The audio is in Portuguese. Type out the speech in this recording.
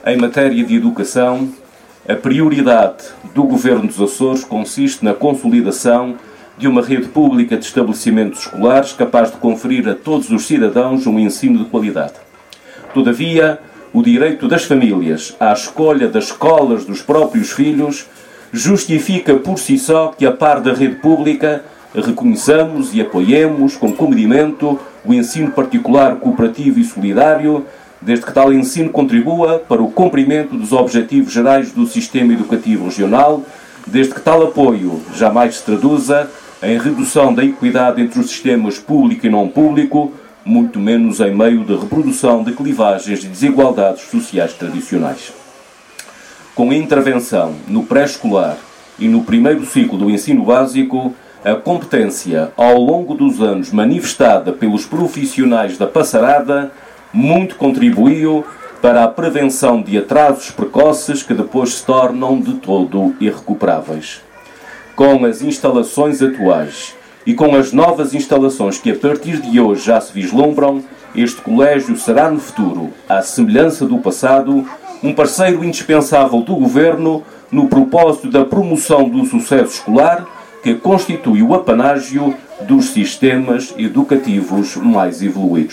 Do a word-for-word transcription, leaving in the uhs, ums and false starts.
Em matéria de educação, a prioridade do Governo dos Açores consiste na consolidação de uma rede pública de estabelecimentos escolares capaz de conferir a todos os cidadãos um ensino de qualidade. Todavia, o direito das famílias à escolha das escolas dos próprios filhos justifica por si só que, a par da rede pública, reconheçamos e apoiemos com comedimento o ensino particular, cooperativo e solidário, desde que tal ensino contribua para o cumprimento dos objetivos gerais do sistema educativo regional, desde que tal apoio jamais se traduza em redução da equidade entre os sistemas público e não público, muito menos em meio de reprodução de clivagens e desigualdades sociais tradicionais. Com a intervenção no pré-escolar e no primeiro ciclo do ensino básico, a competência ao longo dos anos manifestada pelos profissionais da passarada muito contribuiu para a prevenção de atrasos precoces que depois se tornam de todo irrecuperáveis. Com as instalações atuais e com as novas instalações que a partir de hoje já se vislumbram, este colégio será no futuro, à semelhança do passado, um parceiro indispensável do Governo no propósito da promoção do sucesso escolar, que constitui o apanágio dos sistemas educativos mais evoluídos.